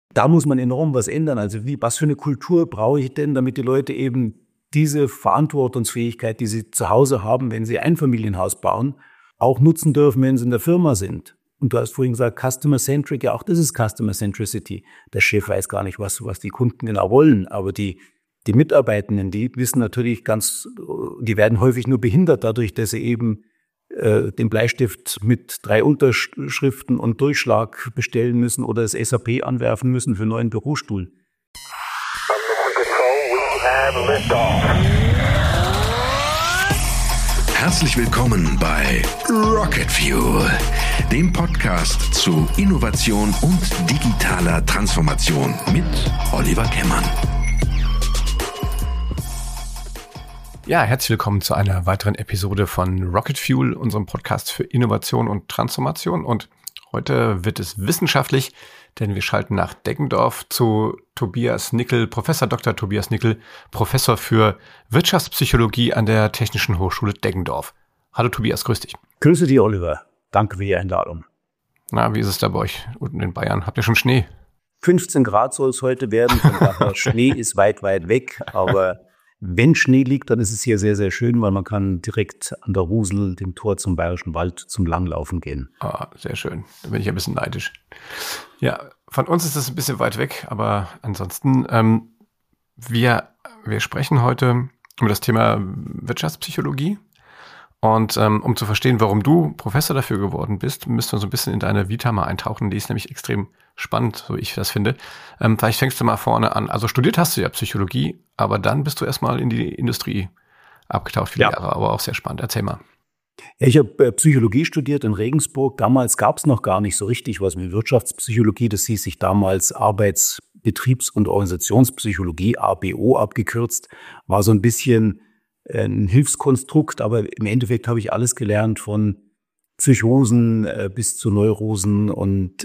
da muss man enorm was ändern. Also was für eine Kultur brauche ich denn, damit die Leute eben diese Verantwortungsfähigkeit, die sie zu Hause haben, wenn sie ein Familienhaus bauen, auch nutzen dürfen, wenn sie in der Firma sind. Und du hast vorhin gesagt, Customer-Centric, ja auch das ist Customer-Centricity. Der Chef weiß gar nicht, was die Kunden genau wollen, aber die Mitarbeitenden, die wissen natürlich die werden häufig nur behindert dadurch, dass sie eben den Bleistift mit 3 Unterschriften und Durchschlag bestellen müssen oder das SAP anwerfen müssen für einen neuen Bürostuhl. Herzlich willkommen bei Rocket Fuel, dem Podcast zu Innovation und digitaler Transformation mit Oliver Kemmern. Ja, herzlich willkommen zu einer weiteren Episode von Rocket Fuel, unserem Podcast für Innovation und Transformation. Und heute wird es wissenschaftlich, denn wir schalten nach Deggendorf zu Tobias Nickel, Professor Dr. Tobias Nickel, Professor für Wirtschaftspsychologie an der Technischen Hochschule Deggendorf. Hallo Tobias, grüß dich. Grüße dich, Oliver. Danke für die Einladung. Na, wie ist es da bei euch unten in Bayern? Habt ihr schon Schnee? 15 Grad soll es heute werden, von daher Schnee ist weit, weit weg, aber wenn Schnee liegt, dann ist es hier sehr, sehr schön, weil man kann direkt an der Rusel, dem Tor zum Bayerischen Wald, zum Langlaufen gehen. Ah, sehr schön. Da bin ich ein bisschen neidisch. Ja, von uns ist es ein bisschen weit weg, aber ansonsten, wir sprechen heute über das Thema Wirtschaftspsychologie. Und um zu verstehen, warum du Professor dafür geworden bist, müssen wir so ein bisschen in deine Vita mal eintauchen. Die ist nämlich extrem spannend, so ich das finde. Vielleicht fängst du mal vorne an. Also studiert hast du ja Psychologie, aber dann bist du erstmal in die Industrie abgetaucht, viele Jahre, aber auch sehr spannend. Erzähl mal. Ja, ich habe Psychologie studiert in Regensburg. Damals gab es noch gar nicht so richtig was mit Wirtschaftspsychologie. Das hieß sich damals Arbeits-, Betriebs- und Organisationspsychologie, ABO abgekürzt. War so ein bisschen ein Hilfskonstrukt, aber im Endeffekt habe ich alles gelernt, von Psychosen bis zu Neurosen und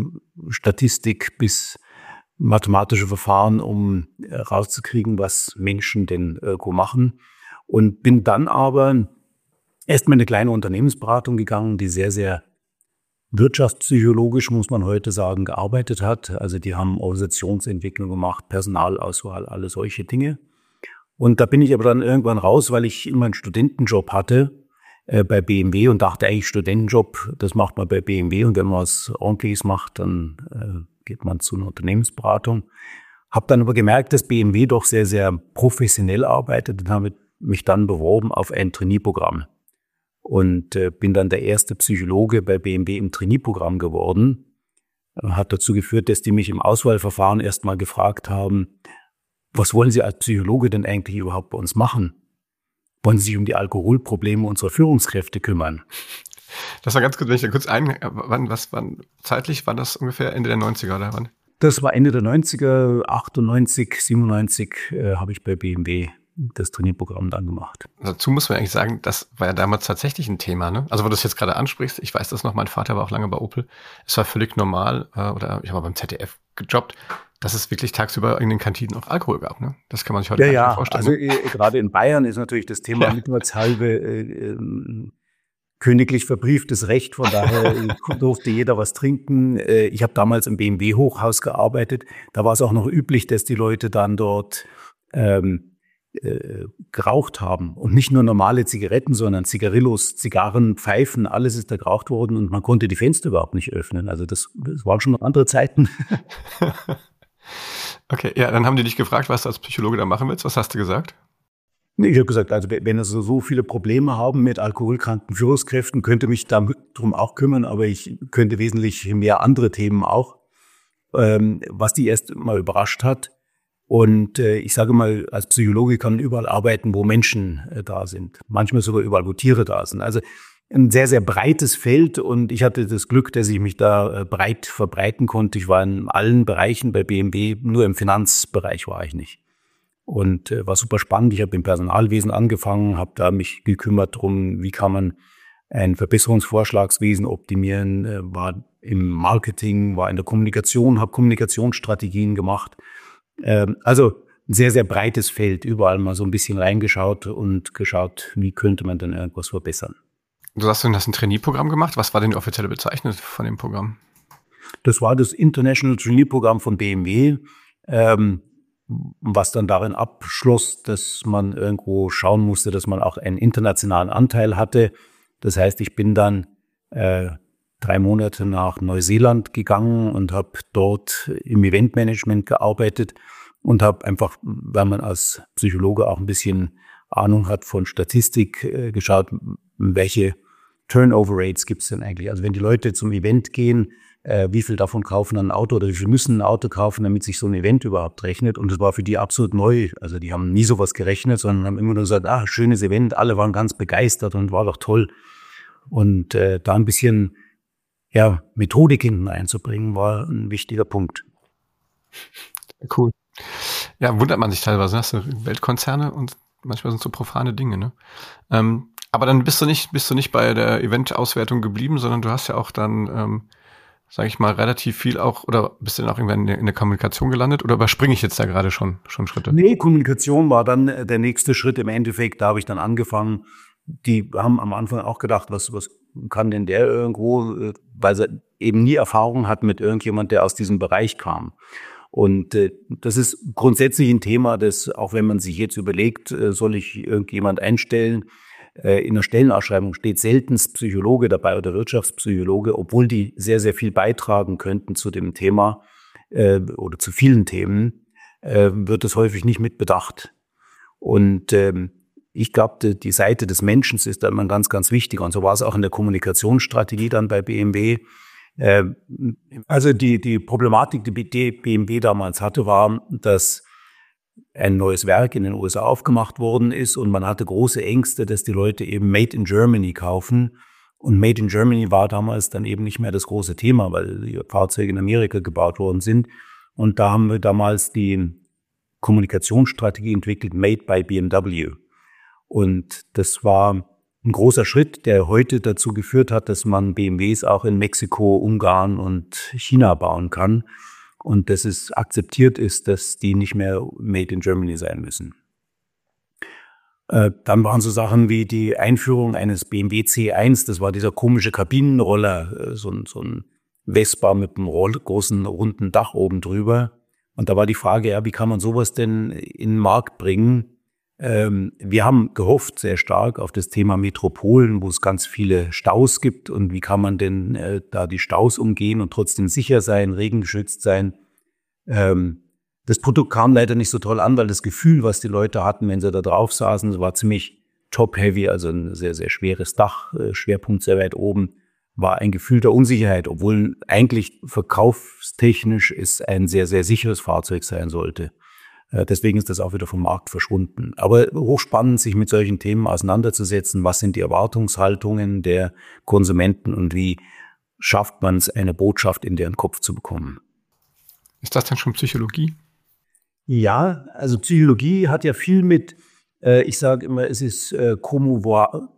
Statistik bis mathematische Verfahren, um rauszukriegen, was Menschen denn machen. Und bin dann aber erstmal in eine kleine Unternehmensberatung gegangen, die sehr, sehr wirtschaftspsychologisch, muss man heute sagen, gearbeitet hat. Also die haben Organisationsentwicklung gemacht, Personalauswahl, alle solche Dinge. Und da bin ich aber dann irgendwann raus, weil ich immer einen Studentenjob hatte bei BMW und dachte eigentlich, Studentenjob, das macht man bei BMW und wenn man was Ordentliches macht, dann geht man zu einer Unternehmensberatung. Habe dann aber gemerkt, dass BMW doch sehr, sehr professionell arbeitet und habe mich dann beworben auf ein Trainee-Programm. Und bin dann der erste Psychologe bei BMW im Trainee-Programm geworden. Hat dazu geführt, dass die mich im Auswahlverfahren erstmal gefragt haben, was wollen Sie als Psychologe denn eigentlich überhaupt bei uns machen? Wollen Sie sich um die Alkoholprobleme unserer Führungskräfte kümmern? Das war ganz gut, wenn ich da kurz wann zeitlich war das ungefähr Ende der 90er oder wann? Das war Ende der 90er, 98, 97 habe ich bei BMW das Trainierprogramm dann gemacht. Dazu muss man eigentlich sagen, das war ja damals tatsächlich ein Thema, ne? Also, wo du das jetzt gerade ansprichst, ich weiß das noch, mein Vater war auch lange bei Opel. Es war völlig normal, oder ich habe beim ZDF gejobbt, dass es wirklich tagsüber in den Kantinen auch Alkohol gab, ne? Das kann man sich heute gar nicht mehr vorstellen. Also gerade in Bayern ist natürlich das Thema mitfahrtshalbe königlich verbrieftes Recht, von daher durfte jeder was trinken. Ich habe damals im BMW-Hochhaus gearbeitet, da war es auch noch üblich, dass die Leute dann dort geraucht haben und nicht nur normale Zigaretten, sondern Zigarillos, Zigarren, Pfeifen, alles ist da geraucht worden und man konnte die Fenster überhaupt nicht öffnen. Also das waren schon noch andere Zeiten. Okay, ja, dann haben die dich gefragt, was du als Psychologe da machen willst. Was hast du gesagt? Ich habe gesagt, also wenn Sie so viele Probleme haben mit alkoholkranken Führungskräften, könnte mich darum auch kümmern, aber ich könnte wesentlich mehr andere Themen auch, was die erst mal überrascht hat. Und ich sage mal, als Psychologe kann man überall arbeiten, wo Menschen da sind. Manchmal sogar überall, wo Tiere da sind. Also ein sehr, sehr breites Feld und ich hatte das Glück, dass ich mich da breit verbreiten konnte. Ich war in allen Bereichen bei BMW, nur im Finanzbereich war ich nicht. Und war super spannend. Ich habe im Personalwesen angefangen, habe da mich gekümmert drum, wie kann man ein Verbesserungsvorschlagswesen optimieren, war im Marketing, war in der Kommunikation, habe Kommunikationsstrategien gemacht. Also ein sehr, sehr breites Feld, überall mal so ein bisschen reingeschaut und geschaut, wie könnte man denn irgendwas verbessern. Du hast ein Trainee-Programm gemacht. Was war denn die offizielle Bezeichnung von dem Programm? Das war das International Trainee-Programm von BMW, was dann darin abschloss, dass man irgendwo schauen musste, dass man auch einen internationalen Anteil hatte. Das heißt, ich bin dann 3 Monate nach Neuseeland gegangen und habe dort im Eventmanagement gearbeitet und habe einfach, weil man als Psychologe auch ein bisschen Ahnung hat von Statistik, geschaut, welche Turnover Rates gibt es denn eigentlich? Also wenn die Leute zum Event gehen, wie viel davon kaufen ein Auto oder wie viel müssen ein Auto kaufen, damit sich so ein Event überhaupt rechnet? Und das war für die absolut neu. Also die haben nie sowas gerechnet, sondern haben immer nur gesagt, schönes Event, alle waren ganz begeistert und war doch toll. Und da ein bisschen Methodik hinten einzubringen, war ein wichtiger Punkt. Cool. Ja, wundert man sich teilweise, hast du Weltkonzerne und manchmal sind so profane Dinge, ne? Aber dann bist du nicht bei der Event-Auswertung geblieben, sondern du hast ja auch dann, sage ich mal, relativ viel auch, oder bist du dann auch irgendwann in der Kommunikation gelandet oder überspringe ich jetzt da gerade schon Schritte? Nee, Kommunikation war dann der nächste Schritt im Endeffekt, da habe ich dann angefangen. Die haben am Anfang auch gedacht, was kann denn der irgendwo, weil sie eben nie Erfahrung hat mit irgendjemand, der aus diesem Bereich kam. Und das ist grundsätzlich ein Thema, das, auch wenn man sich jetzt überlegt, soll ich irgendjemand einstellen, in der Stellenausschreibung steht seltenst Psychologe dabei oder Wirtschaftspsychologe, obwohl die sehr, sehr viel beitragen könnten zu dem Thema oder zu vielen Themen, wird es häufig nicht mit bedacht. Und ich glaube, die Seite des Menschen ist dann mal ganz, ganz wichtig. Und so war es auch in der Kommunikationsstrategie dann bei BMW. Also die Problematik, die BMW damals hatte, war, dass ein neues Werk in den USA aufgemacht worden ist und man hatte große Ängste, dass die Leute eben Made in Germany kaufen. Und Made in Germany war damals dann eben nicht mehr das große Thema, weil die Fahrzeuge in Amerika gebaut worden sind. Und da haben wir damals die Kommunikationsstrategie entwickelt, Made by BMW. Und das war ein großer Schritt, der heute dazu geführt hat, dass man BMWs auch in Mexiko, Ungarn und China bauen kann. Und dass es akzeptiert ist, dass die nicht mehr made in Germany sein müssen. Dann waren so Sachen wie die Einführung eines BMW C1, das war dieser komische Kabinenroller, so ein Vespa mit einem großen runden Dach oben drüber. Und da war die Frage, wie kann man sowas denn in den Markt bringen? Wir haben gehofft sehr stark auf das Thema Metropolen, wo es ganz viele Staus gibt und wie kann man denn da die Staus umgehen und trotzdem sicher sein, regengeschützt sein. Das Produkt kam leider nicht so toll an, weil das Gefühl, was die Leute hatten, wenn sie da drauf saßen, war ziemlich top-heavy, also ein sehr, sehr schweres Dach, Schwerpunkt sehr weit oben, war ein Gefühl der Unsicherheit, obwohl eigentlich verkaufstechnisch es ein sehr, sehr sicheres Fahrzeug sein sollte. Deswegen ist das auch wieder vom Markt verschwunden. Aber hochspannend, sich mit solchen Themen auseinanderzusetzen. Was sind die Erwartungshaltungen der Konsumenten und wie schafft man es, eine Botschaft in deren Kopf zu bekommen? Ist das denn schon Psychologie? Ja, also Psychologie hat ja viel mit, ich sage immer, es ist Comouvoir,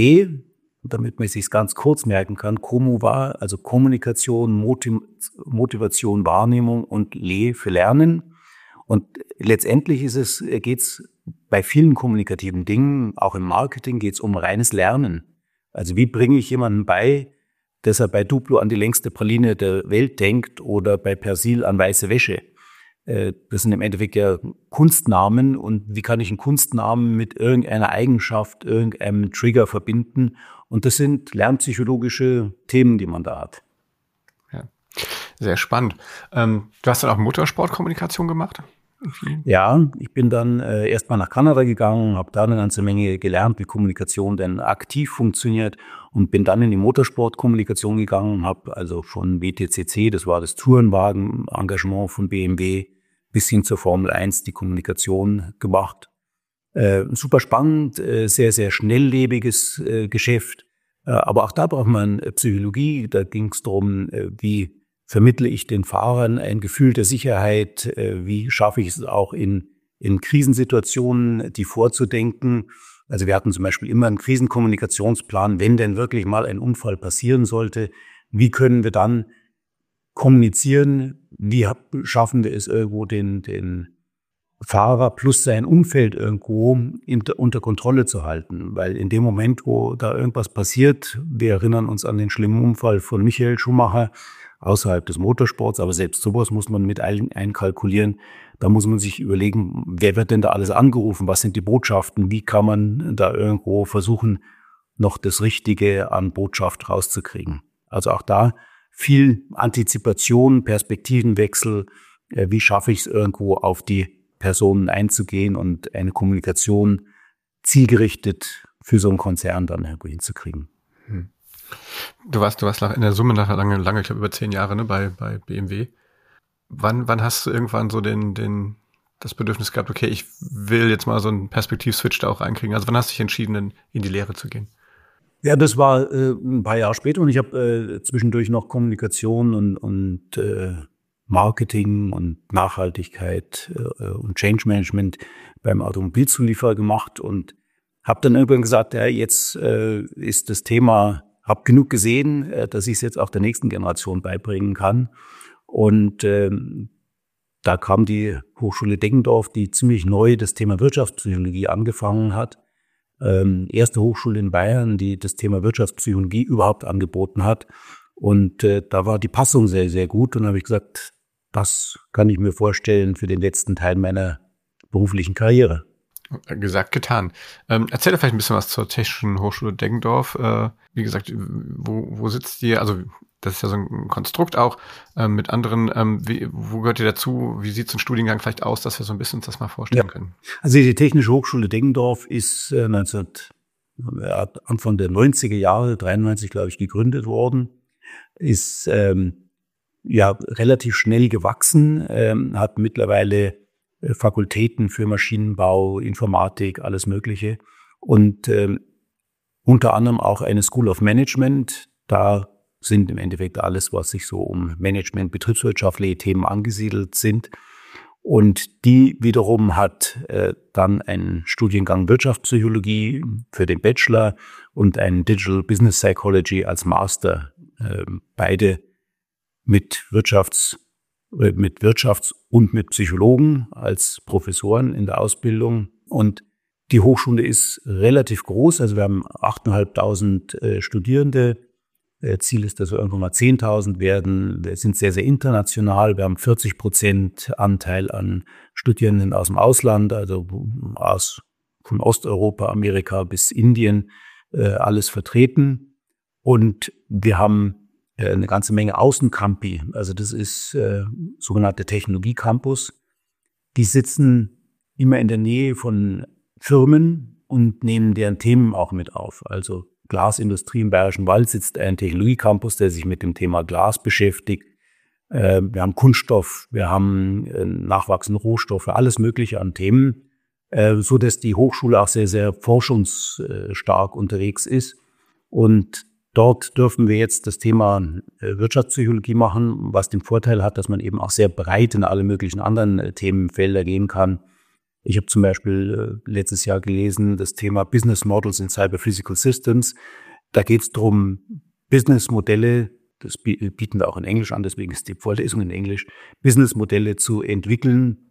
damit man es sich ganz kurz merken kann. Comouvoir, also Kommunikation, Motivation, Wahrnehmung und Le für Lernen. Und letztendlich geht's bei vielen kommunikativen Dingen, auch im Marketing, geht's um reines Lernen. Also wie bringe ich jemandem bei, dass er bei Duplo an die längste Praline der Welt denkt oder bei Persil an weiße Wäsche? Das sind im Endeffekt ja Kunstnamen. Und wie kann ich einen Kunstnamen mit irgendeiner Eigenschaft, irgendeinem Trigger verbinden? Und das sind lernpsychologische Themen, die man da hat. Ja, sehr spannend. Du hast dann auch Motorsportkommunikation gemacht? Ja, ich bin dann erstmal nach Kanada gegangen, habe da eine ganze Menge gelernt, wie Kommunikation denn aktiv funktioniert und bin dann in die Motorsportkommunikation gegangen, habe also von WTCC, das war das Tourenwagen-Engagement von BMW, bis hin zur Formel 1 die Kommunikation gemacht. Super spannend, sehr, sehr schnelllebiges Geschäft, aber auch da braucht man Psychologie, da ging es darum, wie vermittle ich den Fahrern ein Gefühl der Sicherheit? Wie schaffe ich es auch in Krisensituationen, die vorzudenken? Also wir hatten zum Beispiel immer einen Krisenkommunikationsplan, wenn denn wirklich mal ein Unfall passieren sollte. Wie können wir dann kommunizieren? Wie schaffen wir es irgendwo den Fahrer plus sein Umfeld irgendwo unter Kontrolle zu halten? Weil in dem Moment, wo da irgendwas passiert, wir erinnern uns an den schlimmen Unfall von Michael Schumacher, außerhalb des Motorsports. Aber selbst sowas muss man mit einkalkulieren. Da muss man sich überlegen, wer wird denn da alles angerufen? Was sind die Botschaften? Wie kann man da irgendwo versuchen, noch das Richtige an Botschaft rauszukriegen? Also auch da viel Antizipation, Perspektivenwechsel. Wie schaffe ich es irgendwo auf die Personen einzugehen und eine Kommunikation zielgerichtet für so einen Konzern dann irgendwo hinzukriegen? Du warst in der Summe nachher lange, ich glaube über 10 Jahre, ne, bei BMW. Wann hast du irgendwann so das Bedürfnis gehabt, okay, ich will jetzt mal so einen Perspektivswitch da auch reinkriegen? Also wann hast du dich entschieden, in die Lehre zu gehen? Ja, das war ein paar Jahre später und ich habe zwischendurch noch Kommunikation und Marketing und Nachhaltigkeit und Change Management beim Automobilzulieferer gemacht und habe dann irgendwann gesagt, ja, jetzt ist das Thema, habe genug gesehen, dass ich es jetzt auch der nächsten Generation beibringen kann. Und da kam die Hochschule Deggendorf, die ziemlich neu das Thema Wirtschaftspsychologie angefangen hat. Erste Hochschule in Bayern, die das Thema Wirtschaftspsychologie überhaupt angeboten hat. Und da war die Passung sehr, sehr gut. Und da habe ich gesagt, das kann ich mir vorstellen für den letzten Teil meiner beruflichen Karriere. Gesagt, getan. Erzähl doch vielleicht ein bisschen was zur Technischen Hochschule Deggendorf. Wie gesagt, wo sitzt ihr? Also das ist ja so ein Konstrukt auch mit anderen. Wo gehört ihr dazu? Wie sieht so ein Studiengang vielleicht aus, dass wir so ein bisschen uns das mal vorstellen können? Also die Technische Hochschule Deggendorf ist Anfang der 90er Jahre, 93 glaube ich, gegründet worden. Ist relativ schnell gewachsen, hat mittlerweile Fakultäten für Maschinenbau, Informatik, alles Mögliche und unter anderem auch eine School of Management. Da sind im Endeffekt alles, was sich so um Management, betriebswirtschaftliche Themen angesiedelt sind. Und die wiederum hat dann einen Studiengang Wirtschaftspsychologie für den Bachelor und einen Digital Business Psychology als Master. Beide mit Wirtschafts- und mit Psychologen als Professoren in der Ausbildung. Und die Hochschule ist relativ groß. Also wir haben 8.500 Studierende. Ziel ist, dass wir irgendwann mal 10.000 werden. Wir sind sehr, sehr international. Wir haben 40% Anteil an Studierenden aus dem Ausland, also von Osteuropa, Amerika bis Indien, alles vertreten. Und wir haben eine ganze Menge Außencampi. Also das ist sogenannte Technologie-Campus. Die sitzen immer in der Nähe von Firmen und nehmen deren Themen auch mit auf. Also Glasindustrie im Bayerischen Wald sitzt ein Technologie-Campus, der sich mit dem Thema Glas beschäftigt. Wir haben Kunststoff, wir haben nachwachsende Rohstoffe, alles Mögliche an Themen, so dass die Hochschule auch sehr, sehr forschungsstark unterwegs ist. Und dort dürfen wir jetzt das Thema Wirtschaftspsychologie machen, was den Vorteil hat, dass man eben auch sehr breit in alle möglichen anderen Themenfelder gehen kann. Ich habe zum Beispiel letztes Jahr gelesen, das Thema Business Models in Cyber Physical Systems. Da geht es darum, Businessmodelle, das bieten wir auch in Englisch an, deswegen ist die Vorlesung in Englisch, Businessmodelle zu entwickeln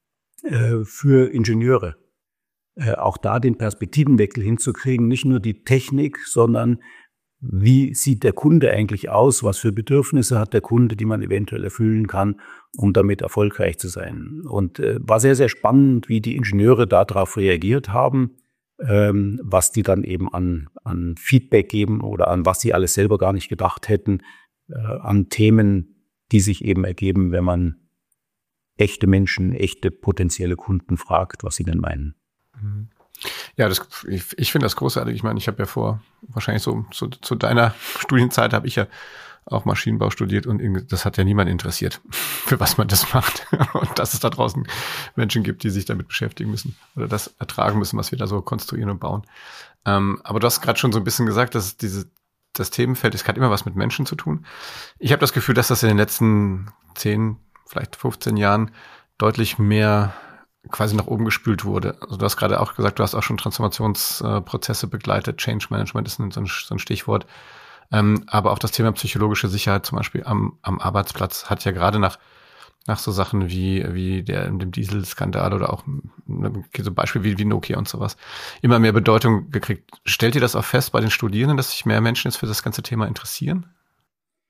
für Ingenieure. Auch da den Perspektivenwechsel hinzukriegen, nicht nur die Technik, sondern wie sieht der Kunde eigentlich aus? Was für Bedürfnisse hat der Kunde, die man eventuell erfüllen kann, um damit erfolgreich zu sein? Und war sehr, sehr spannend, wie die Ingenieure darauf reagiert haben, was die dann eben an Feedback geben oder an was sie alles selber gar nicht gedacht hätten, an Themen, die sich eben ergeben, wenn man echte Menschen, echte potenzielle Kunden fragt, was sie denn meinen. Ja, ich finde das großartig. Ich meine, ich habe ja wahrscheinlich so zu deiner Studienzeit habe ich ja auch Maschinenbau studiert und das hat ja niemand interessiert, für was man das macht. Und dass es da draußen Menschen gibt, die sich damit beschäftigen müssen oder das ertragen müssen, was wir da so konstruieren und bauen. Aber du hast gerade schon so ein bisschen gesagt, dass das Themenfeld, es hat immer was mit Menschen zu tun. Ich habe das Gefühl, dass das in den letzten 10, vielleicht 15 Jahren deutlich mehr quasi nach oben gespült wurde. Also du hast gerade auch gesagt, du hast auch schon Transformationsprozesse begleitet. Change Management ist so ein Stichwort. Aber auch das Thema psychologische Sicherheit zum Beispiel am Arbeitsplatz hat ja gerade nach so Sachen wie dem Dieselskandal oder auch so ein Beispiel wie Nokia und sowas immer mehr Bedeutung gekriegt. Stellt ihr das auch fest bei den Studierenden, dass sich mehr Menschen jetzt für das ganze Thema interessieren?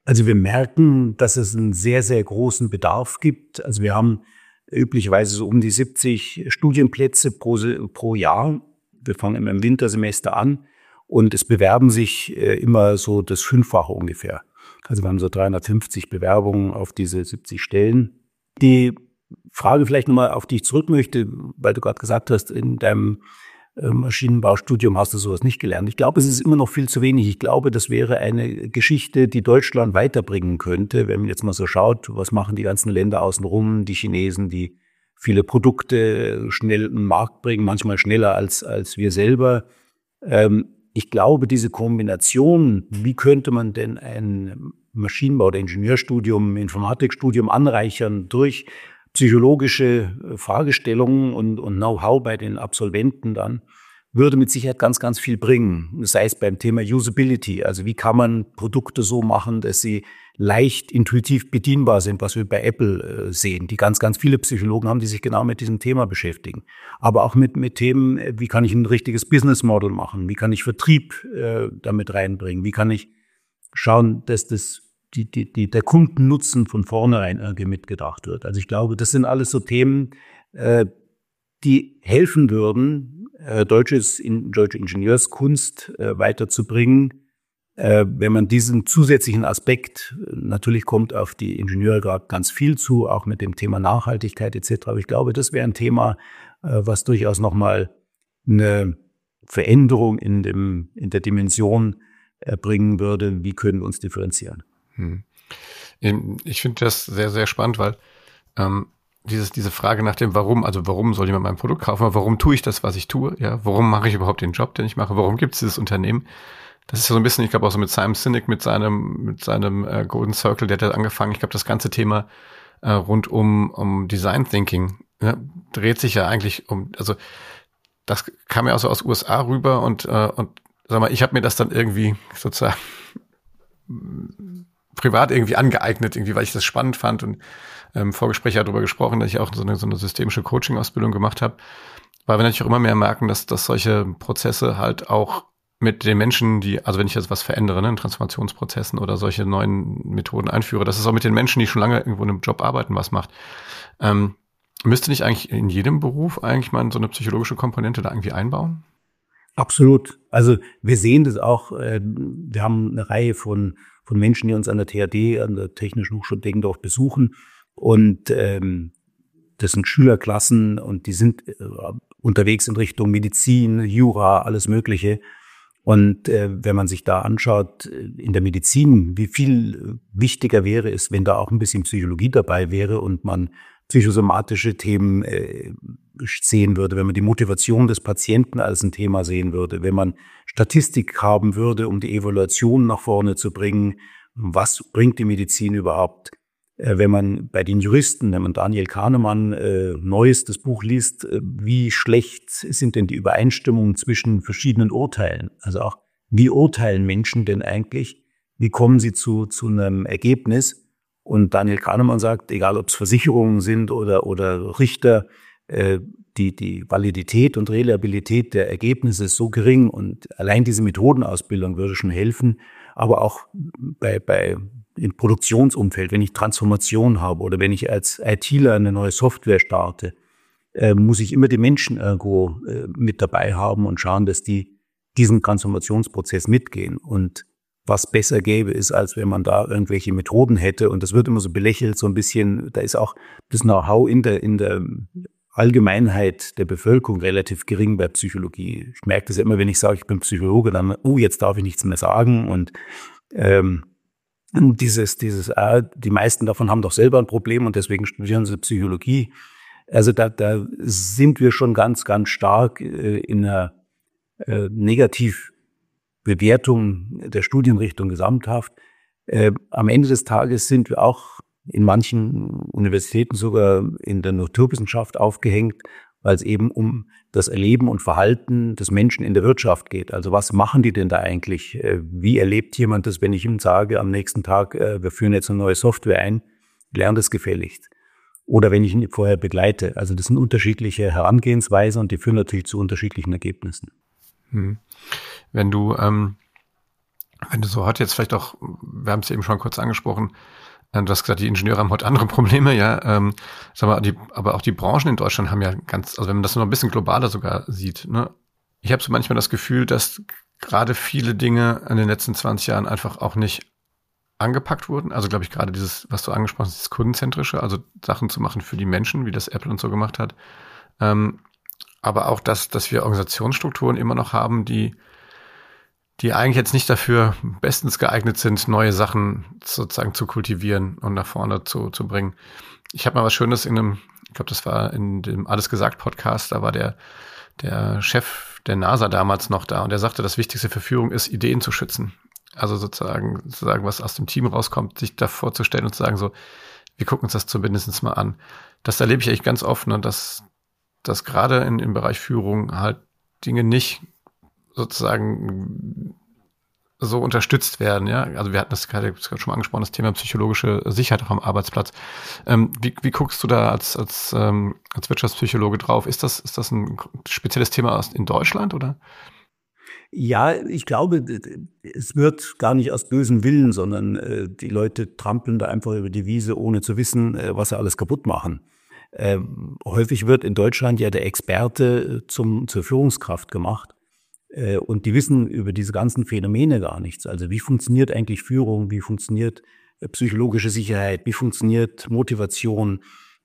Also wir merken, dass es einen sehr, sehr großen Bedarf gibt. Also wir haben üblicherweise so um die 70 Studienplätze pro Jahr. Wir fangen immer im Wintersemester an und es bewerben sich immer so das Fünffache ungefähr. Also wir haben so 350 Bewerbungen auf diese 70 Stellen. Die Frage vielleicht nochmal, auf die ich zurück möchte, weil du gerade gesagt hast, in deinem Maschinenbaustudium hast du sowas nicht gelernt. Ich glaube, es ist immer noch viel zu wenig. Ich glaube, das wäre eine Geschichte, die Deutschland weiterbringen könnte, wenn man jetzt mal so schaut, was machen die ganzen Länder außenrum, die Chinesen, die viele Produkte schnell im Markt bringen, manchmal schneller als wir selber. Ich glaube, diese Kombination, wie könnte man denn ein Maschinenbau- oder Ingenieurstudium, Informatikstudium anreichern durch psychologische Fragestellungen und Know-how bei den Absolventen dann, würde mit Sicherheit ganz, ganz viel bringen. Sei es beim Thema Usability, also wie kann man Produkte so machen, dass sie leicht intuitiv bedienbar sind, was wir bei Apple sehen, die ganz, ganz viele Psychologen haben, die sich genau mit diesem Thema beschäftigen. Aber auch mit Themen, wie kann ich ein richtiges Business Model machen, wie kann ich Vertrieb damit reinbringen, wie kann ich schauen, dass der Kundennutzen von vornherein irgendwie mitgedacht wird. Also ich glaube, das sind alles so Themen, die helfen würden, deutsche Ingenieurskunst weiterzubringen, wenn man diesen zusätzlichen Aspekt, natürlich kommt auf die Ingenieure gerade ganz viel zu, auch mit dem Thema Nachhaltigkeit etc. Aber ich glaube, das wäre ein Thema, was durchaus nochmal eine Veränderung in der Dimension bringen würde. Wie können wir uns differenzieren? Ich finde das sehr, sehr spannend, weil diese Frage nach dem Warum, also warum soll jemand mein Produkt kaufen, warum tue ich das, was ich tue, ja, warum mache ich überhaupt den Job, den ich mache, warum gibt es dieses Unternehmen? Das ist ja so ein bisschen, ich glaube auch so mit Simon Sinek, mit seinem Golden Circle, der hat angefangen, ich glaube das ganze Thema rund um Design Thinking dreht sich ja eigentlich also das kam ja auch so aus USA rüber und sag mal, ich habe mir das dann irgendwie sozusagen privat irgendwie angeeignet, irgendwie, weil ich das spannend fand und im Vorgespräch darüber gesprochen, dass ich auch so eine systemische Coaching-Ausbildung gemacht habe, weil wir natürlich auch immer mehr merken, dass solche Prozesse halt auch mit den Menschen, also wenn ich jetzt was verändere, in Transformationsprozessen oder solche neuen Methoden einführe, dass es auch mit den Menschen, die schon lange irgendwo in einem Job arbeiten, was macht. Müsste nicht eigentlich in jedem Beruf eigentlich mal so eine psychologische Komponente da irgendwie einbauen? Absolut. Also wir sehen das auch, wir haben eine Reihe von Menschen, die uns an der THD, an der Technischen Hochschule Deggendorf besuchen und das sind Schülerklassen und die sind unterwegs in Richtung Medizin, Jura, alles Mögliche. Und wenn man sich da anschaut, in der Medizin, wie viel wichtiger wäre es, wenn da auch ein bisschen Psychologie dabei wäre und man psychosomatische Themen sehen würde, wenn man die Motivation des Patienten als ein Thema sehen würde, wenn man Statistik haben würde, um die Evaluation nach vorne zu bringen, was bringt die Medizin überhaupt? Wenn man bei den Juristen, wenn man Daniel Kahnemann neuestes Buch liest, wie schlecht sind denn die Übereinstimmungen zwischen verschiedenen Urteilen? Also auch, wie urteilen Menschen denn eigentlich? Wie kommen sie zu einem Ergebnis? Und Daniel Kahnemann sagt, egal ob es Versicherungen sind oder Richter, die Validität und Reliabilität der Ergebnisse ist so gering und allein diese Methodenausbildung würde schon helfen, aber auch im Produktionsumfeld, wenn ich Transformation habe oder wenn ich als ITler eine neue Software starte, muss ich immer die Menschen irgendwo mit dabei haben und schauen, dass die diesen Transformationsprozess mitgehen. Und was besser gäbe, ist, als wenn man da irgendwelche Methoden hätte. Und das wird immer so belächelt, so ein bisschen. Da ist auch das Know-how in der Allgemeinheit der Bevölkerung relativ gering bei Psychologie. Ich merke das ja immer, wenn ich sage, ich bin Psychologe, dann, jetzt darf ich nichts mehr sagen. Und die meisten davon haben doch selber ein Problem und deswegen studieren sie Psychologie. Also da sind wir schon ganz, ganz stark in einer Negativbewertung der Studienrichtung gesamthaft. Am Ende des Tages sind wir auch in manchen Universitäten sogar in der Naturwissenschaft aufgehängt, weil es eben um das Erleben und Verhalten des Menschen in der Wirtschaft geht. Also was machen die denn da eigentlich? Wie erlebt jemand das, wenn ich ihm sage, am nächsten Tag, wir führen jetzt eine neue Software ein, lernt es gefälligst. Oder wenn ich ihn vorher begleite. Also das sind unterschiedliche Herangehensweisen und die führen natürlich zu unterschiedlichen Ergebnissen. Wenn du Wenn du so heute jetzt vielleicht auch, wir haben es eben schon kurz angesprochen, du hast gesagt, die Ingenieure haben heute andere Probleme, ja. Sag mal, aber auch die Branchen in Deutschland haben ja also wenn man das noch ein bisschen globaler sogar sieht, ne? Ich habe so manchmal das Gefühl, dass gerade viele Dinge in den letzten 20 Jahren einfach auch nicht angepackt wurden. Also glaube ich gerade dieses, was du angesprochen hast, dieses Kundenzentrische, also Sachen zu machen für die Menschen, wie das Apple und so gemacht hat. Aber auch dass wir Organisationsstrukturen immer noch haben, die eigentlich jetzt nicht dafür bestens geeignet sind, neue Sachen sozusagen zu kultivieren und nach vorne zu bringen. Ich habe mal was Schönes ich glaube, das war in dem Alles gesagt Podcast, da war der Chef der NASA damals noch da und der sagte, das Wichtigste für Führung ist, Ideen zu schützen. Also sozusagen, was aus dem Team rauskommt, sich da vorzustellen und zu sagen, so, wir gucken uns das zumindest mal an. Das erlebe ich eigentlich ganz oft, ne, dass gerade im Bereich Führung halt Dinge nicht sozusagen so unterstützt werden, ja. Also wir hatten das gerade schon mal angesprochen, das Thema psychologische Sicherheit auch am Arbeitsplatz. Wie guckst du da als Wirtschaftspsychologe drauf? Ist das ein spezielles Thema in Deutschland, oder? Ja, ich glaube, es wird gar nicht aus bösem Willen, sondern die Leute trampeln da einfach über die Wiese, ohne zu wissen, was sie alles kaputt machen. Häufig wird in Deutschland ja der Experte zur Führungskraft gemacht. Und die wissen über diese ganzen Phänomene gar nichts. Also wie funktioniert eigentlich Führung? Wie funktioniert psychologische Sicherheit? Wie funktioniert Motivation?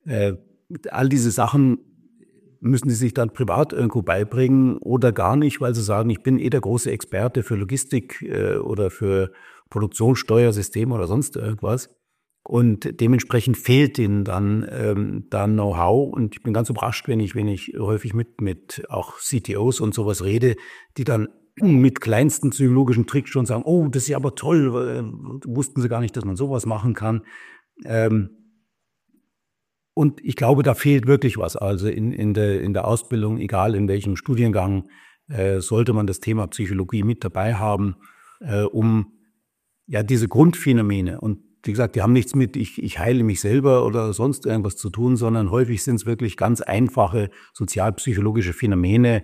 All diese Sachen müssen sie sich dann privat irgendwo beibringen oder gar nicht, weil sie sagen, ich bin der große Experte für Logistik oder für Produktionssteuersysteme oder sonst irgendwas. Und dementsprechend fehlt ihnen dann Know-how. Und ich bin ganz überrascht, wenn ich häufig mit auch CTOs und sowas rede, die dann mit kleinsten psychologischen Tricks schon sagen, oh, das ist ja aber toll, wussten sie gar nicht, dass man sowas machen kann. Und ich glaube, da fehlt wirklich was. Also in der Ausbildung, egal in welchem Studiengang, sollte man das Thema Psychologie mit dabei haben, um ja diese Grundphänomene, und wie gesagt, die haben nichts mit ich heile mich selber oder sonst irgendwas zu tun, sondern häufig sind es wirklich ganz einfache sozialpsychologische Phänomene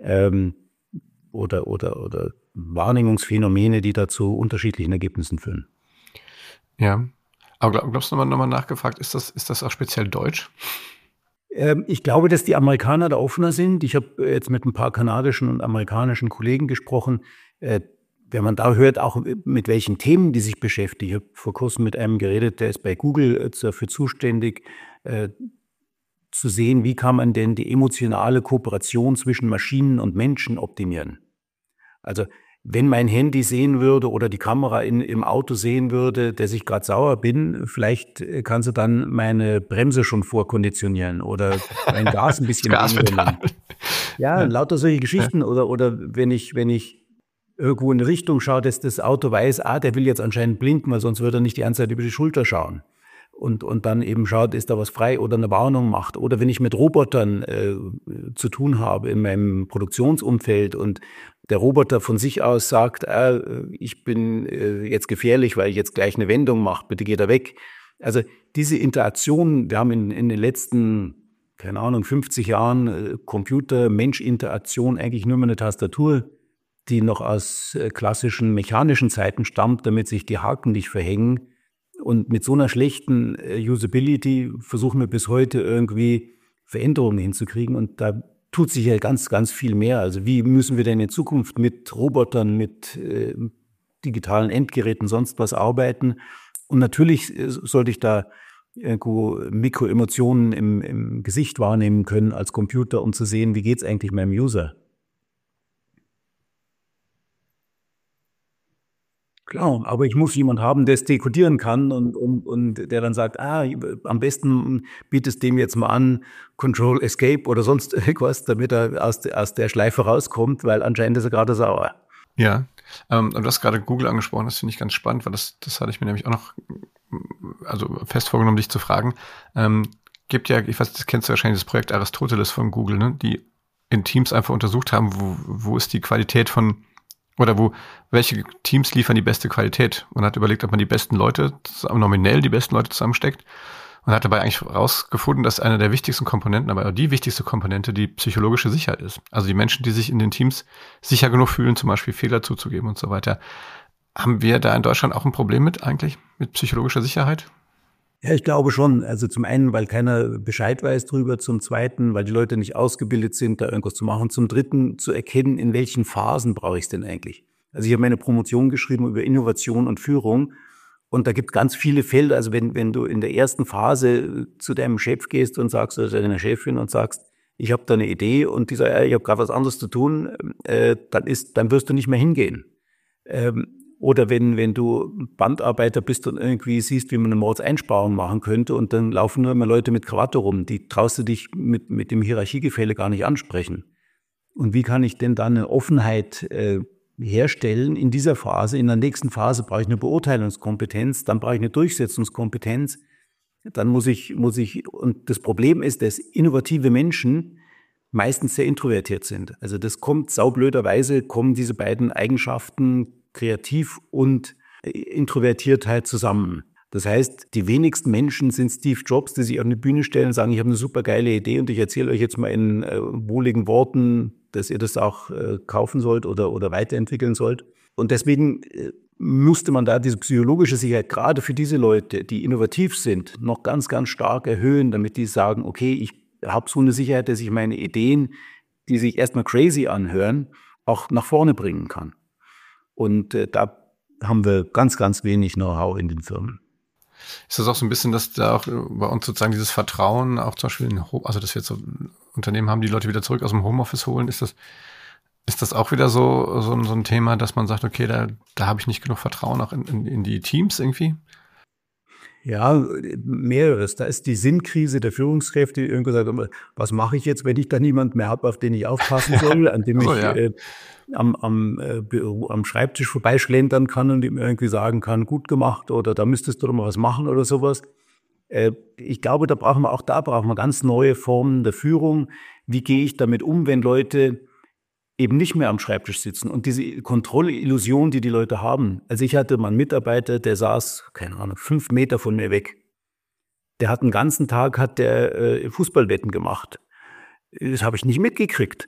oder Wahrnehmungsphänomene, die da zu unterschiedlichen Ergebnissen führen. Ja. Aber glaubst du nochmal nachgefragt, ist das auch speziell deutsch? Ich glaube, dass die Amerikaner da offener sind. Ich habe jetzt mit ein paar kanadischen und amerikanischen Kollegen gesprochen. Wenn man da hört, auch mit welchen Themen die sich beschäftigen. Ich habe vor kurzem mit einem geredet, der ist bei Google dafür zuständig, zu sehen, wie kann man denn die emotionale Kooperation zwischen Maschinen und Menschen optimieren. Also wenn mein Handy sehen würde oder die Kamera im Auto sehen würde, dass ich gerade sauer bin, vielleicht kann sie dann meine Bremse schon vorkonditionieren oder mein Gas ein bisschen umwenden. Ja, lauter solche Geschichten. Ja. Oder wenn ich irgendwo in eine Richtung schaue, dass das Auto weiß, der will jetzt anscheinend blinken, weil sonst würde er nicht die ganze Zeit über die Schulter schauen. Und dann eben schaut, ist da was frei oder eine Warnung macht. Oder wenn ich mit Robotern zu tun habe in meinem Produktionsumfeld und der Roboter von sich aus sagt, ich bin jetzt gefährlich, weil ich jetzt gleich eine Wendung mache, bitte geht er weg. Also diese Interaktion, wir haben in den letzten, 50 Jahren Computer-Mensch-Interaktion eigentlich nur mehr eine Tastatur, die noch aus klassischen mechanischen Zeiten stammt, damit sich die Haken nicht verhängen. Und mit so einer schlechten Usability versuchen wir bis heute irgendwie Veränderungen hinzukriegen. Und da tut sich ja ganz, ganz viel mehr. Also wie müssen wir denn in Zukunft mit Robotern, mit digitalen Endgeräten, sonst was arbeiten? Und natürlich sollte ich da irgendwo Mikroemotionen im Gesicht wahrnehmen können als Computer, um zu sehen, wie geht's eigentlich meinem User? Klar, aber ich muss jemanden haben, der es dekodieren kann und der dann sagt, am besten bietest dem jetzt mal an, Control Escape oder sonst irgendwas, damit er aus der Schleife rauskommt, weil anscheinend ist er gerade sauer. Ja, und du hast gerade Google angesprochen, das finde ich ganz spannend, weil das hatte ich mir nämlich auch noch fest vorgenommen, dich zu fragen. Gibt ja, ich weiß, das kennst du wahrscheinlich, das Projekt Aristoteles von Google, ne, die in Teams einfach untersucht haben, wo ist die Qualität von oder welche Teams liefern die beste Qualität? Und hat überlegt, ob man die besten Leute, nominell die besten Leute zusammensteckt. Und hat dabei eigentlich herausgefunden, dass eine der wichtigsten Komponenten, aber die wichtigste Komponente, die psychologische Sicherheit ist. Also die Menschen, die sich in den Teams sicher genug fühlen, zum Beispiel Fehler zuzugeben und so weiter. Haben wir da in Deutschland auch ein Problem mit eigentlich, mit psychologischer Sicherheit? Ja, ich glaube schon. Also zum einen, weil keiner Bescheid weiß drüber, zum zweiten, weil die Leute nicht ausgebildet sind, da irgendwas zu machen, zum dritten zu erkennen, in welchen Phasen brauche ich es denn eigentlich. Also ich habe meine Promotion geschrieben über Innovation und Führung und da gibt es ganz viele Felder. Also wenn du in der ersten Phase zu deinem Chef gehst und sagst, oder deiner Chefin und sagst, ich habe da eine Idee und die sagt, ich habe gerade was anderes zu tun, dann wirst du nicht mehr hingehen. Oder wenn du Bandarbeiter bist und irgendwie siehst, wie man eine Mordseinsparung machen könnte und dann laufen nur immer Leute mit Krawatte rum, die traust du dich mit dem Hierarchiegefälle gar nicht ansprechen. Und wie kann ich denn dann eine Offenheit herstellen in dieser Phase? In der nächsten Phase brauche ich eine Beurteilungskompetenz, dann brauche ich eine Durchsetzungskompetenz. Dann muss ich, und das Problem ist, dass innovative Menschen meistens sehr introvertiert sind. Also das saublöderweise kommen diese beiden Eigenschaften, kreativ und Introvertiertheit, zusammen. Das heißt, die wenigsten Menschen sind Steve Jobs, die sich auf eine Bühne stellen und sagen, ich habe eine super geile Idee und ich erzähle euch jetzt mal in wohligen Worten, dass ihr das auch kaufen sollt oder weiterentwickeln sollt. Und deswegen musste man da diese psychologische Sicherheit gerade für diese Leute, die innovativ sind, noch ganz, ganz stark erhöhen, damit die sagen, okay, ich habe so eine Sicherheit, dass ich meine Ideen, die sich erstmal crazy anhören, auch nach vorne bringen kann. Und da haben wir ganz, ganz wenig Know-how in den Firmen. Ist das auch so ein bisschen, dass da auch bei uns sozusagen dieses Vertrauen auch zum Beispiel, also dass wir jetzt so Unternehmen haben, die Leute wieder zurück aus dem Homeoffice holen, ist das auch wieder so ein Thema, dass man sagt, okay, da habe ich nicht genug Vertrauen auch in die Teams irgendwie? Ja, mehreres. Da ist die Sinnkrise der Führungskräfte, die irgendwie sagen, was mache ich jetzt, wenn ich da niemand mehr habe, auf den ich aufpassen soll, an dem ich am Schreibtisch vorbeischlendern kann und ihm irgendwie sagen kann, gut gemacht oder da müsstest du doch mal was machen oder sowas. Ich glaube, da brauchen wir ganz neue Formen der Führung. Wie gehe ich damit um, wenn Leute eben nicht mehr am Schreibtisch sitzen und diese Kontrollillusion, die Leute haben. Also ich hatte mal einen Mitarbeiter, der saß, 5 Meter von mir weg. Der hat den ganzen Tag Fußballwetten gemacht. Das habe ich nicht mitgekriegt.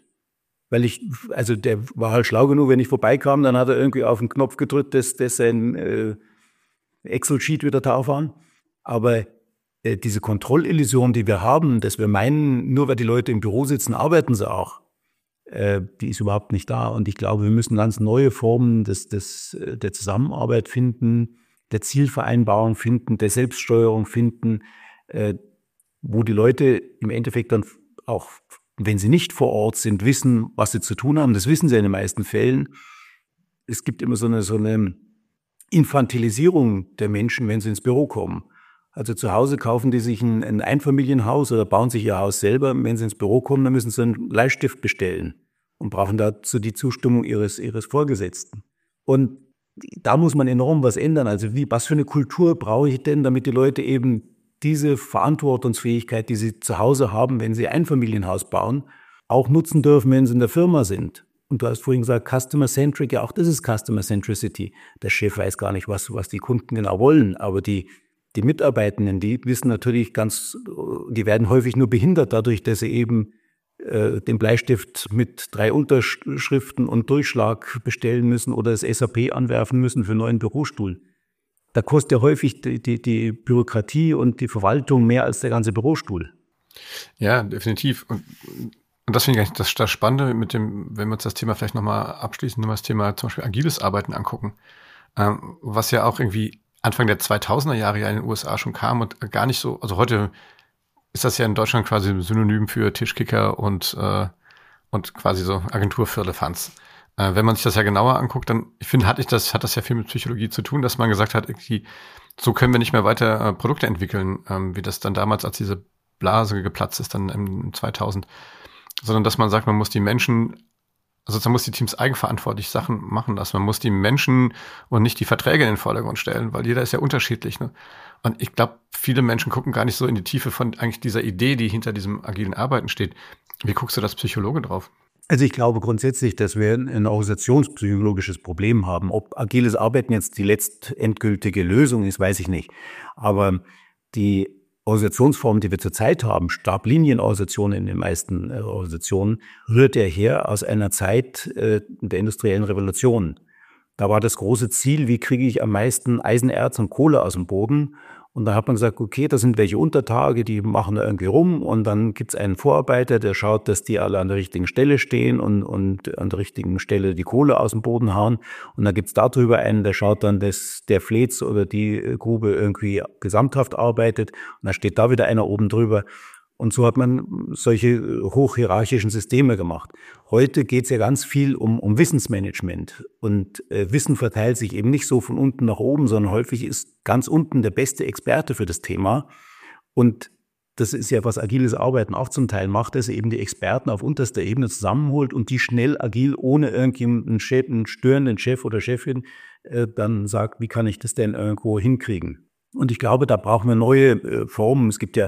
Also der war halt schlau genug, wenn ich vorbeikam, dann hat er irgendwie auf den Knopf gedrückt, dass sein Excel-Sheet wieder drauf war. Aber diese Kontrollillusion, die wir haben, dass wir meinen, nur weil die Leute im Büro sitzen, arbeiten sie auch, die ist überhaupt nicht da. Und ich glaube, wir müssen ganz neue Formen der Zusammenarbeit finden, der Zielvereinbarung finden, der Selbststeuerung finden, wo die Leute im Endeffekt dann auch, wenn sie nicht vor Ort sind, wissen, was sie zu tun haben. Das wissen sie in den meisten Fällen. Es gibt immer so eine Infantilisierung der Menschen, wenn sie ins Büro kommen. Also zu Hause kaufen die sich ein Einfamilienhaus oder bauen sich ihr Haus selber. Wenn sie ins Büro kommen, dann müssen sie einen Bleistift bestellen und brauchen dazu die Zustimmung ihres Vorgesetzten. Und da muss man enorm was ändern. Also was für eine Kultur brauche ich denn, damit die Leute eben diese Verantwortungsfähigkeit, die sie zu Hause haben, wenn sie ein Einfamilienhaus bauen, auch nutzen dürfen, wenn sie in der Firma sind. Und du hast vorhin gesagt, Customer-Centric, ja auch das ist Customer-Centricity. Der Chef weiß gar nicht, was die Kunden genau wollen, aber die Mitarbeitenden, die wissen natürlich die werden häufig nur behindert dadurch, dass sie eben den Bleistift mit 3 Unterschriften und Durchschlag bestellen müssen oder das SAP anwerfen müssen für einen neuen Bürostuhl. Da kostet ja häufig die Bürokratie und die Verwaltung mehr als der ganze Bürostuhl. Ja, definitiv. Und das finde ich eigentlich das Spannende wenn wir uns das Thema vielleicht nochmal abschließen, nochmal das Thema zum Beispiel agiles Arbeiten angucken, was ja auch irgendwie Anfang der 2000er Jahre ja in den USA schon kam und gar nicht so, also heute ist das ja in Deutschland quasi ein Synonym für Tischkicker und quasi so Agenturfirlefanz. Wenn man sich das ja genauer anguckt, dann, ich finde, hat das ja viel mit Psychologie zu tun, dass man gesagt hat, irgendwie, so können wir nicht mehr weiter Produkte entwickeln, wie das dann damals, als diese Blase geplatzt ist, dann im 2000, sondern dass man sagt, man muss die Menschen, also man muss die Teams eigenverantwortlich Sachen machen lassen. Man muss die Menschen und nicht die Verträge in den Vordergrund stellen, weil jeder ist ja unterschiedlich. Ne? Und ich glaube, viele Menschen gucken gar nicht so in die Tiefe von eigentlich dieser Idee, die hinter diesem agilen Arbeiten steht. Wie guckst du als Psychologe drauf? Also ich glaube grundsätzlich, dass wir ein organisationspsychologisches Problem haben. Ob agiles Arbeiten jetzt die letztendgültige Lösung ist, weiß ich nicht. Aber die Organisationsform, die wir zurzeit haben, Stablinienorganisationen in den meisten Organisationen, rührt ja her aus einer Zeit der industriellen Revolution. Da war das große Ziel, wie kriege ich am meisten Eisenerz und Kohle aus dem Boden? Und da hat man gesagt, okay, da sind welche Untertage, die machen da irgendwie rum und dann gibt's einen Vorarbeiter, der schaut, dass die alle an der richtigen Stelle stehen und an der richtigen Stelle die Kohle aus dem Boden hauen. Und dann gibt's darüber einen, der schaut dann, dass der Flez oder die Grube irgendwie gesamthaft arbeitet. Und dann steht da wieder einer oben drüber. Und so hat man solche hochhierarchischen Systeme gemacht. Heute geht es ja ganz viel um Wissensmanagement. Und Wissen verteilt sich eben nicht so von unten nach oben, sondern häufig ist ganz unten der beste Experte für das Thema. Und das ist ja, was agiles Arbeiten auch zum Teil macht, dass er eben die Experten auf unterster Ebene zusammenholt und die schnell agil, ohne irgendjemanden einen störenden Chef oder Chefin, dann sagt, wie kann ich das denn irgendwo hinkriegen? Und ich glaube, da brauchen wir neue Formen. Es gibt ja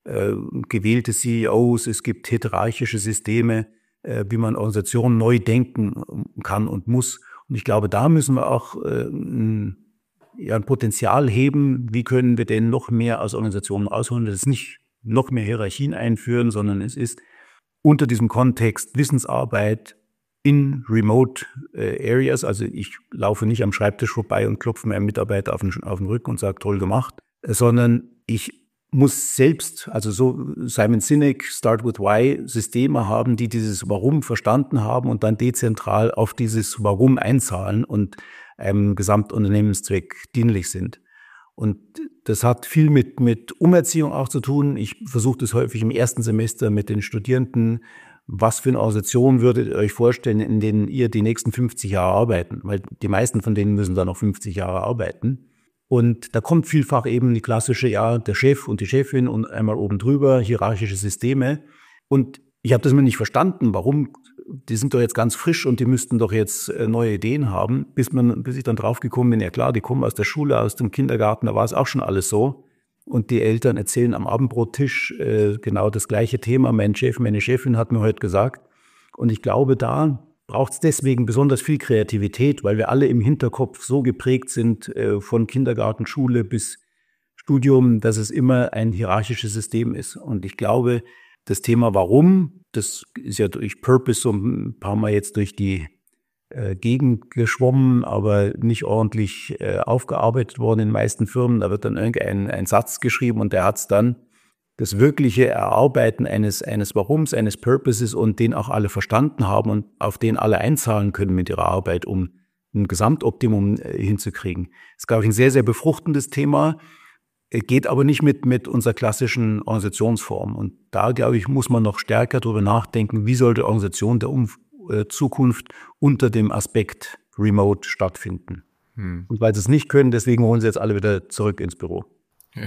gewählte CEOs, es gibt hierarchische Systeme, wie man Organisationen neu denken kann und muss. Und ich glaube, da müssen wir auch ein Potenzial heben. Wie können wir denn noch mehr aus Organisationen rausholen? Das ist nicht noch mehr Hierarchien einführen, sondern es ist unter diesem Kontext Wissensarbeit in remote areas. Also ich laufe nicht am Schreibtisch vorbei und klopfe meinem Mitarbeiter auf den Rücken und sage, toll gemacht, sondern ich muss selbst, also so Simon Sinek, Start with Why, Systeme haben, die dieses Warum verstanden haben und dann dezentral auf dieses Warum einzahlen und einem Gesamtunternehmenszweck dienlich sind. Und das hat viel mit Umerziehung auch zu tun. Ich versuche das häufig im ersten Semester mit den Studierenden. Was für eine Organisation würdet ihr euch vorstellen, in denen ihr die nächsten 50 Jahre arbeiten? Weil die meisten von denen müssen dann noch 50 Jahre arbeiten. Und da kommt vielfach eben die klassische, ja, der Chef und die Chefin und einmal oben drüber, hierarchische Systeme. Und ich habe das mir nicht verstanden, warum, die sind doch jetzt ganz frisch und die müssten doch jetzt neue Ideen haben, bis ich dann drauf gekommen bin, ja klar, die kommen aus der Schule, aus dem Kindergarten, da war es auch schon alles so. Und die Eltern erzählen am Abendbrottisch genau das gleiche Thema. Mein Chef, meine Chefin hat mir heute gesagt. Und ich glaube, da braucht es deswegen besonders viel Kreativität, weil wir alle im Hinterkopf so geprägt sind, von Kindergarten, Schule bis Studium, dass es immer ein hierarchisches System ist. Und ich glaube, das Thema Warum, das ist ja durch Purpose so ein paar Mal jetzt durch die Gegend geschwommen, aber nicht ordentlich aufgearbeitet worden in den meisten Firmen. Da wird dann ein Satz geschrieben und der hat es dann. Das wirkliche Erarbeiten eines Warums, eines Purposes und den auch alle verstanden haben und auf den alle einzahlen können mit ihrer Arbeit, um ein Gesamtoptimum hinzukriegen. Das ist, glaube ich, ein sehr, sehr befruchtendes Thema, geht aber nicht mit unserer klassischen Organisationsform. Und da, glaube ich, muss man noch stärker darüber nachdenken, wie soll die Organisation der Zukunft unter dem Aspekt Remote stattfinden. Und weil sie es nicht können, deswegen holen sie jetzt alle wieder zurück ins Büro. Ja.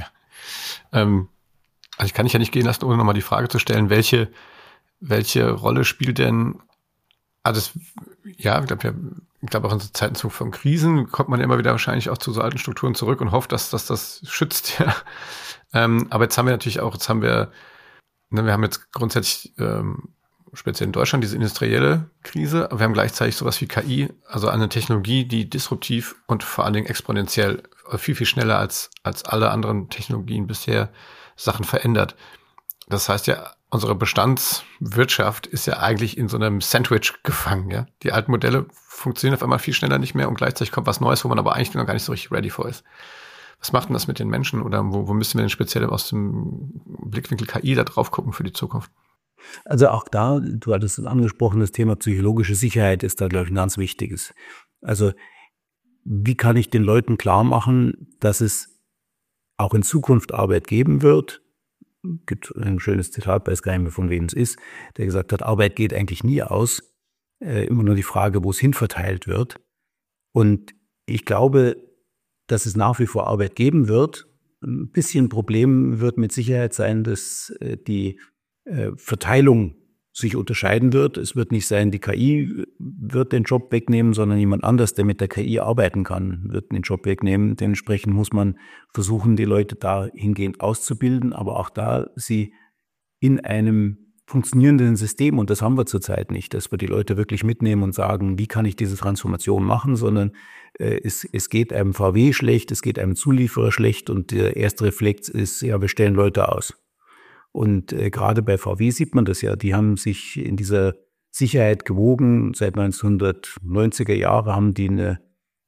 Also ich kann dich ja nicht gehen lassen, ohne nochmal die Frage zu stellen, welche Rolle spielt denn, also ich glaube auch in Zeiten von Krisen kommt man immer wieder wahrscheinlich auch zu so alten Strukturen zurück und hofft, dass das schützt. Ja. Aber jetzt haben wir natürlich auch, wir haben jetzt grundsätzlich speziell in Deutschland diese industrielle Krise, aber wir haben gleichzeitig sowas wie KI, also eine Technologie, die disruptiv und vor allen Dingen exponentiell viel, viel schneller als alle anderen Technologien bisher Sachen verändert. Das heißt ja, unsere Bestandswirtschaft ist ja eigentlich in so einem Sandwich gefangen. Ja? Die alten Modelle funktionieren auf einmal viel schneller nicht mehr und gleichzeitig kommt was Neues, wo man aber eigentlich noch gar nicht so richtig ready for ist. Was macht denn das mit den Menschen oder wo müssen wir denn speziell aus dem Blickwinkel KI da drauf gucken für die Zukunft? Also auch da, du hattest es angesprochen, das Thema psychologische Sicherheit ist da, glaube ich, ein ganz wichtiges. Also wie kann ich den Leuten klar machen, dass es auch in Zukunft Arbeit geben wird? Es gibt ein schönes Zitat, weiß gar nicht mehr, von wem es ist, der gesagt hat, Arbeit geht eigentlich nie aus, immer nur die Frage, wo es hin verteilt wird. Und ich glaube, dass es nach wie vor Arbeit geben wird. Ein bisschen Problem wird mit Sicherheit sein, dass die Verteilung sich unterscheiden wird. Es wird nicht sein, die KI wird den Job wegnehmen, sondern jemand anders, der mit der KI arbeiten kann, wird den Job wegnehmen. Dementsprechend muss man versuchen, die Leute dahingehend auszubilden, aber auch da sie in einem funktionierenden System, und das haben wir zurzeit nicht, dass wir die Leute wirklich mitnehmen und sagen, wie kann ich diese Transformation machen, sondern es geht einem VW schlecht, es geht einem Zulieferer schlecht und der erste Reflex ist, ja, wir stellen Leute aus. Und gerade bei VW sieht man das ja, die haben sich in dieser Sicherheit gewogen. Seit 1990er Jahren haben die eine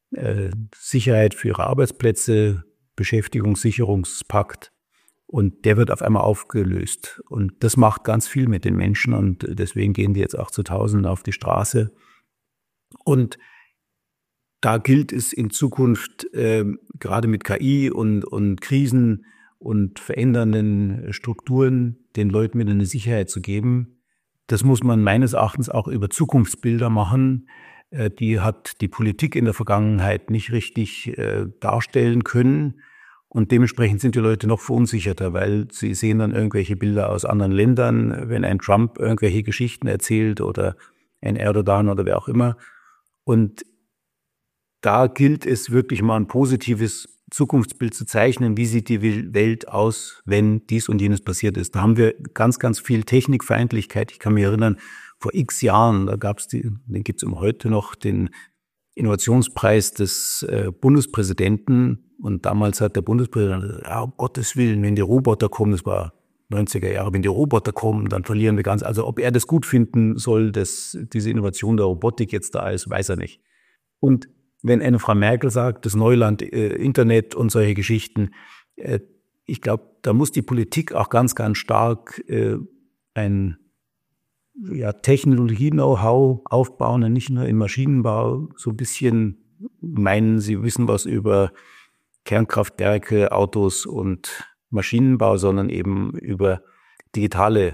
Sicherheit für ihre Arbeitsplätze, Beschäftigungssicherungspakt. Und der wird auf einmal aufgelöst. Und das macht ganz viel mit den Menschen. Und deswegen gehen die jetzt auch zu Tausenden auf die Straße. Und da gilt es in Zukunft, gerade mit KI und Krisen und verändernden Strukturen, den Leuten wieder eine Sicherheit zu geben. Das muss man meines Erachtens auch über Zukunftsbilder machen. Die hat die Politik in der Vergangenheit nicht richtig darstellen können. Und dementsprechend sind die Leute noch verunsicherter, weil sie sehen dann irgendwelche Bilder aus anderen Ländern, wenn ein Trump irgendwelche Geschichten erzählt oder ein Erdogan oder wer auch immer. Und da gilt es wirklich mal ein positives Zukunftsbild zu zeichnen. Wie sieht die Welt aus, wenn dies und jenes passiert ist? Da haben wir ganz, ganz viel Technikfeindlichkeit. Ich kann mich erinnern, vor x Jahren, da gab es den gibt es heute noch, den Innovationspreis des Bundespräsidenten. Und damals hat der Bundespräsident gesagt, ja, um Gottes Willen, wenn die Roboter kommen, das war 90er Jahre, wenn die Roboter kommen, dann verlieren wir ganz. Also ob er das gut finden soll, dass diese Innovation der Robotik jetzt da ist, weiß er nicht. Und wenn eine Frau Merkel sagt, das Neuland, Internet und solche Geschichten, ich glaube, da muss die Politik auch ganz, ganz stark ein Technologie-Know-how aufbauen, und nicht nur im Maschinenbau, so ein bisschen meinen, sie wissen was über Kernkraftwerke, Autos und Maschinenbau, sondern eben über digitale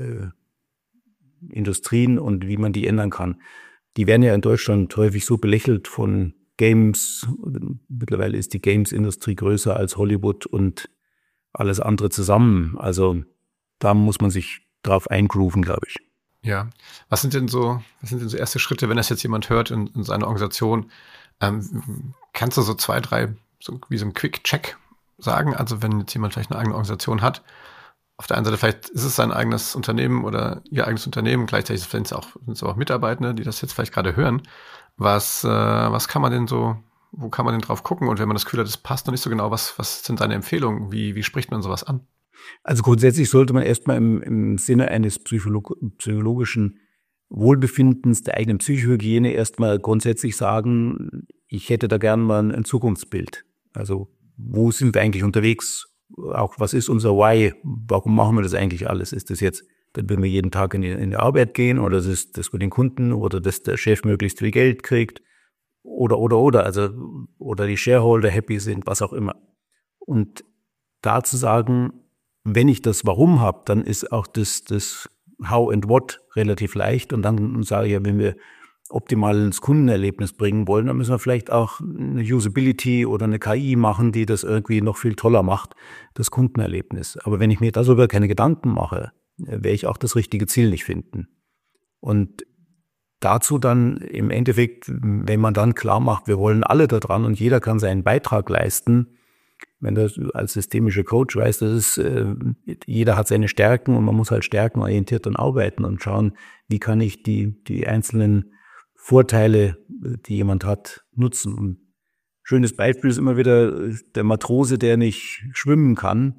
Industrien und wie man die ändern kann. Die werden ja in Deutschland häufig so belächelt von Games. Mittlerweile ist die Games-Industrie größer als Hollywood und alles andere zusammen. Also da muss man sich drauf eingrooven, glaube ich. Ja, was sind denn so erste Schritte, wenn das jetzt jemand hört in seiner Organisation? Kannst du so 2, 3, so wie so ein Quick-Check sagen? Also wenn jetzt jemand vielleicht eine eigene Organisation hat, auf der einen Seite vielleicht ist es sein eigenes Unternehmen oder ihr eigenes Unternehmen, gleichzeitig sind es auch Mitarbeitende, die das jetzt vielleicht gerade hören. Was kann man denn so, wo kann man denn drauf gucken? Und wenn man das Gefühl hat, das passt noch nicht so genau, was sind deine Empfehlungen? Wie spricht man sowas an? Also grundsätzlich sollte man erstmal im Sinne eines psychologischen Wohlbefindens, der eigenen Psychohygiene erstmal grundsätzlich sagen, ich hätte da gern mal ein Zukunftsbild. Also wo sind wir eigentlich unterwegs? Auch was ist unser Why? Warum machen wir das eigentlich alles? Ist das jetzt, wenn wir jeden Tag in die Arbeit gehen, oder ist das für den Kunden, oder dass der Chef möglichst viel Geld kriegt, oder, also, oder die Shareholder happy sind, was auch immer. Und da zu sagen, wenn ich das Warum habe, dann ist auch das How and What relativ leicht. Und dann sage ich ja, wenn wir optimal ins Kundenerlebnis bringen wollen, dann müssen wir vielleicht auch eine Usability oder eine KI machen, die das irgendwie noch viel toller macht, das Kundenerlebnis. Aber wenn ich mir darüber keine Gedanken mache, werde ich auch das richtige Ziel nicht finden. Und dazu dann im Endeffekt, wenn man dann klar macht, wir wollen alle da dran und jeder kann seinen Beitrag leisten, wenn du als systemischer Coach weißt, das ist, jeder hat seine Stärken und man muss halt stärkenorientiert dann arbeiten und schauen, wie kann ich die einzelnen Vorteile, die jemand hat, nutzen. Und schönes Beispiel ist immer wieder der Matrose, der nicht schwimmen kann.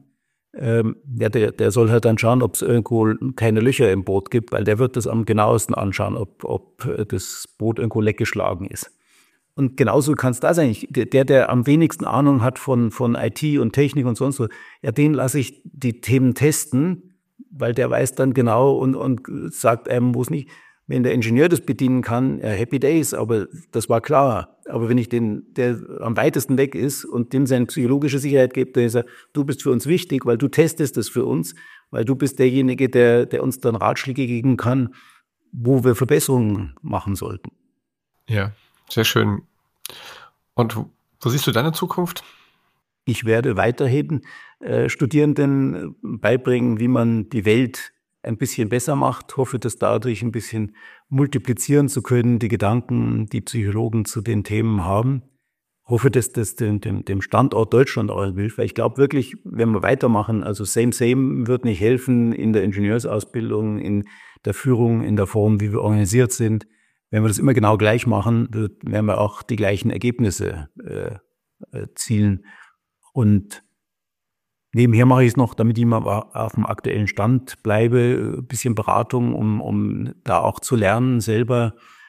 Der soll halt dann schauen, ob es irgendwo keine Löcher im Boot gibt, weil der wird das am genauesten anschauen, ob das Boot irgendwo leckgeschlagen ist. Und genauso kann es da sein. Der am wenigsten Ahnung hat von IT und Technik und sonst so, ja, den lasse ich die Themen testen, weil der weiß dann genau und sagt einem, wo es nicht. Wenn der Ingenieur das bedienen kann, ja, Happy Days, aber das war klar. Aber wenn ich der am weitesten weg ist und dem seine psychologische Sicherheit gebe, dann ist er, du bist für uns wichtig, weil du testest das für uns, weil du bist derjenige, der uns dann Ratschläge geben kann, wo wir Verbesserungen machen sollten. Ja, sehr schön. Und wo siehst du deine Zukunft? Ich werde weiterhin Studierenden beibringen, wie man die Welt ein bisschen besser macht, hoffe, das dadurch ein bisschen multiplizieren zu können, die Gedanken, die Psychologen zu den Themen haben. Hoffe, dass das dem Standort Deutschland auch hilft, weil ich glaube wirklich, wenn wir weitermachen, also same wird nicht helfen in der Ingenieursausbildung, in der Führung, in der Form, wie wir organisiert sind. Wenn wir das immer genau gleich machen, werden wir auch die gleichen Ergebnisse erzielen. Und nebenher mache ich es noch, damit ich immer auf dem aktuellen Stand bleibe, ein bisschen Beratung, um da auch zu lernen selber,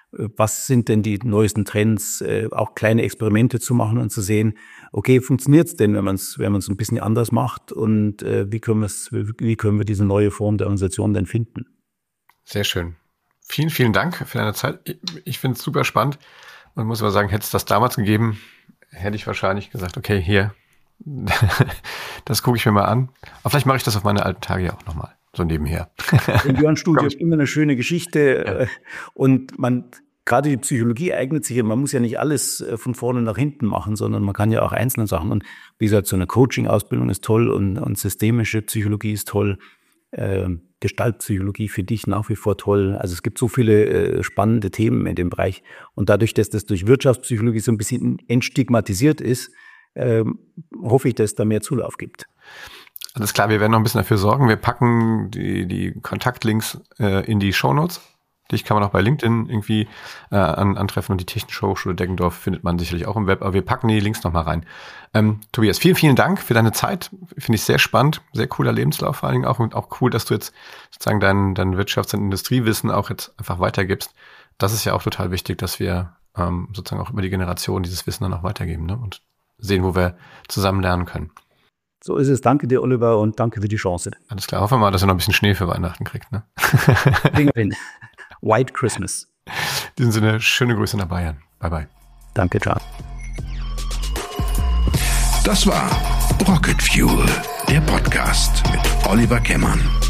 was sind denn die neuesten Trends, auch kleine Experimente zu machen und zu sehen, okay, funktioniert es denn, wenn man es ein bisschen anders macht und wie können wir diese neue Form der Organisation denn finden? Sehr schön. Vielen, vielen Dank für deine Zeit. Ich finde es super spannend und muss aber sagen, hätte es das damals gegeben, hätte ich wahrscheinlich gesagt, okay, hier, das gucke ich mir mal an. Aber vielleicht mache ich das auf meine alten Tage ja auch nochmal, so nebenher. Im Jörn-Studio ist immer eine schöne Geschichte und gerade die Psychologie eignet sich, man muss ja nicht alles von vorne nach hinten machen, sondern man kann ja auch einzelne Sachen. Und wie gesagt, so eine Coaching-Ausbildung ist toll und systemische Psychologie ist toll. Gestaltpsychologie finde ich nach wie vor toll. Also es gibt so viele spannende Themen in dem Bereich. Und dadurch, dass das durch Wirtschaftspsychologie so ein bisschen entstigmatisiert ist, hoffe ich, dass es da mehr Zulauf gibt. Alles klar, wir werden noch ein bisschen dafür sorgen. Wir packen die Kontaktlinks in die Shownotes. Dich kann man auch bei LinkedIn irgendwie antreffen und die Technische Hochschule Deggendorf findet man sicherlich auch im Web, aber wir packen die Links nochmal rein. Tobias, vielen, vielen Dank für deine Zeit. Finde ich sehr spannend, sehr cooler Lebenslauf vor allen Dingen auch und auch cool, dass du jetzt sozusagen dein Wirtschafts- und Industriewissen auch jetzt einfach weitergibst. Das ist ja auch total wichtig, dass wir sozusagen auch über die Generation dieses Wissen dann auch weitergeben, ne? Und sehen, wo wir zusammen lernen können. So ist es. Danke dir, Oliver, und danke für die Chance. Alles klar. Hoffen wir mal, dass ihr noch ein bisschen Schnee für Weihnachten kriegt, ne? White Christmas. In diesem Sinne, schöne Grüße nach Bayern. Bye, bye. Danke, ciao. Das war Rocket Fuel, der Podcast mit Oliver Kemmern.